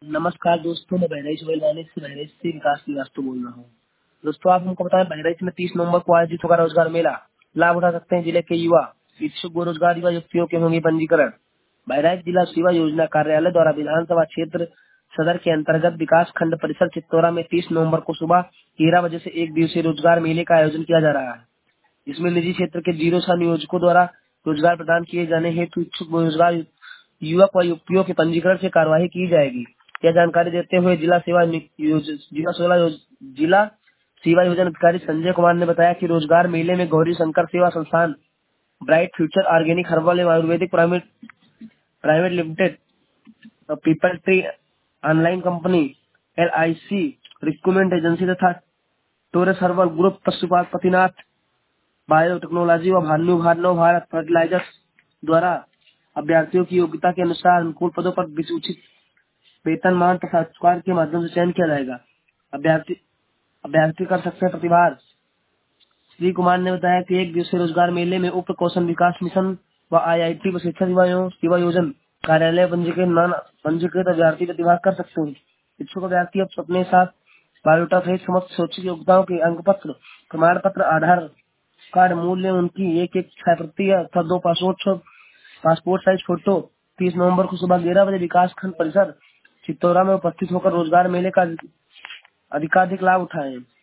नमस्कार दोस्तों, मैं बहराइच बहराइच से विकास श्रीवास्तव बोल रहा हूँ। दोस्तों, आप हमको बताएं, बहराइच में 30 नवंबर को आयोजित होगा रोजगार मेला। लाभ उठा सकते हैं जिले के युवा। इच्छुक बेरोजगार युवा युवतियों के होंगे पंजीकरण। बहराइच जिला सेवा योजना कार्यालय द्वारा विधानसभा क्षेत्र सदर के अंतर्गत विकास खंड परिसर चित्तौरा में 30 नवंबर को सुबह 13 बजे से 1 दिवसीय रोजगार मेले का आयोजन किया जा रहा है। इसमें निजी क्षेत्र के 0 नियोजकों द्वारा रोजगार प्रदान किए जाने हेतु इच्छुक बेरोजगार युवक व युवतियों के पंजीकरण से कार्यवाही की जाएगी। यह जानकारी देते हुए जिला सेवा योजना अधिकारी संजय कुमार ने बताया कि रोजगार मेले में गौरी शंकर सेवा संस्थान, ब्राइट फ्यूचर ऑर्गेनिक हर्बल एवं Ayurvedic private private limited, Peepal tree online company, LIC recruitment agency तथा Taurus herbal group, Pashupatinath biotechnology व भानु भारत फर्टिलाइजर्स द्वारा अभ्यर्थियों की योग्यता के अनुसार अनुकूल पदों पर उचित वेतनमान तथा साक्षात्कार के माध्यम से चयन किया जाएगा। अभ्यर्थी अभ्यर्थी कर सकते हैं प्रतिभाग। श्री कुमार ने बताया कि 1 दिवसीय रोजगार मेले में उप कौशल विकास मिशन व IIT प्रशिक्षण सेवा योजना कार्यालय पंजीकृत अभ्यर्थी प्रतिभाग कर सकते हैं। इच्छुक अभ्यर्थी अब अपने साथ बायोडाटा सहित समस्त शैक्षिक योग्यताओं के अंक पत्र, प्रमाण पत्र, आधार कार्ड मूल्य, उनकी एक छाया प्रति अथवा 2 पासपोर्ट साइज फोटो 30 नवंबर को सुबह 11 बजे विकास खंड परिसर चित्तौरा में उपस्थित होकर रोजगार मेले का अधिकाधिक लाभ उठाएं।